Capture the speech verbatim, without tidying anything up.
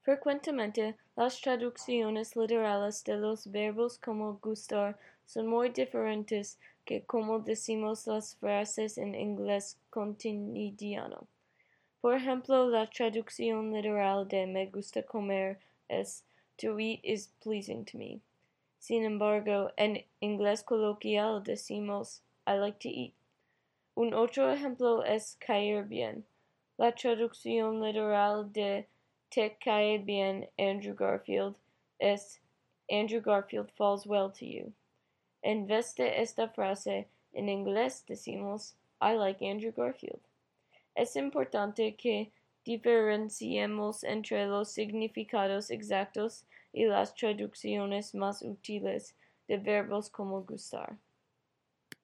Frecuentemente, las traducciones literales de los verbos como gustar son muy diferentes que como decimos las frases en inglés cotidiano. Por ejemplo, la traducción literal de me gusta comer es to eat is pleasing to me. Sin embargo, en inglés coloquial decimos I like to eat. Un otro ejemplo es caer bien. La traducción literal de Te cae bien Andrew Garfield es Andrew Garfield falls well to you. En vez de esta frase, en inglés decimos I like Andrew Garfield. Es importante que diferenciemos entre los significados exactos y las traducciones más útiles de verbos como gustar.